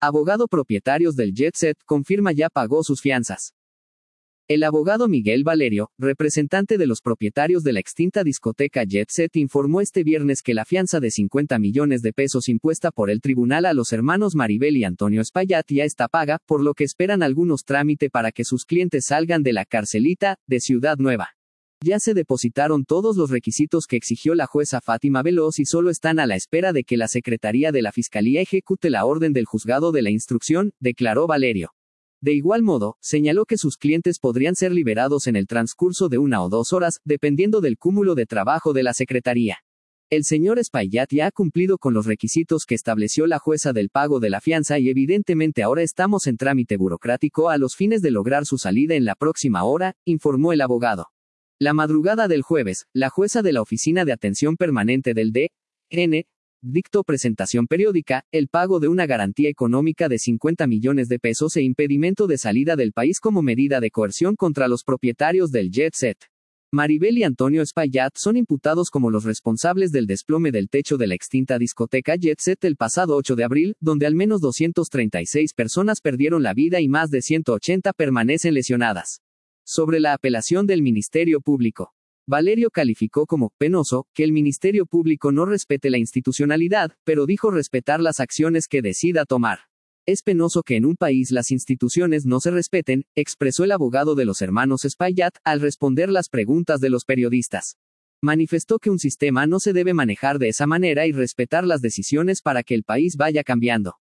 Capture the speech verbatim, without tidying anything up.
Abogado propietarios del Jet Set confirma ya pagó sus fianzas. El abogado Miguel Valerio, representante de los propietarios de la extinta discoteca Jet Set, informó este viernes que la fianza de cincuenta millones de pesos impuesta por el tribunal a los hermanos Maribel y Antonio Espaillat ya está paga, por lo que esperan algunos trámites para que sus clientes salgan de la carcelita de Ciudad Nueva. Ya se depositaron todos los requisitos que exigió la jueza Fátima Veloz y solo están a la espera de que la Secretaría de la Fiscalía ejecute la orden del juzgado de la instrucción, declaró Valerio. De igual modo, señaló que sus clientes podrían ser liberados en el transcurso de una o dos horas, dependiendo del cúmulo de trabajo de la Secretaría. El señor Espaillat ya ha cumplido con los requisitos que estableció la jueza del pago de la fianza y evidentemente ahora estamos en trámite burocrático a los fines de lograr su salida en la próxima hora, informó el abogado. La madrugada del jueves, la jueza de la Oficina de Atención Permanente del D N dictó presentación periódica, el pago de una garantía económica de cincuenta millones de pesos e impedimento de salida del país como medida de coerción contra los propietarios del Jet Set. Maribel y Antonio Espaillat son imputados como los responsables del desplome del techo de la extinta discoteca Jet Set el pasado ocho de abril, donde al menos doscientas treinta y seis personas perdieron la vida y más de ciento ochenta permanecen lesionadas. Sobre la apelación del Ministerio Público, Valerio calificó como penoso que el Ministerio Público no respete la institucionalidad, pero dijo respetar las acciones que decida tomar. Es penoso que en un país las instituciones no se respeten, expresó el abogado de los hermanos Espaillat, al responder las preguntas de los periodistas. Manifestó que un sistema no se debe manejar de esa manera y respetar las decisiones para que el país vaya cambiando.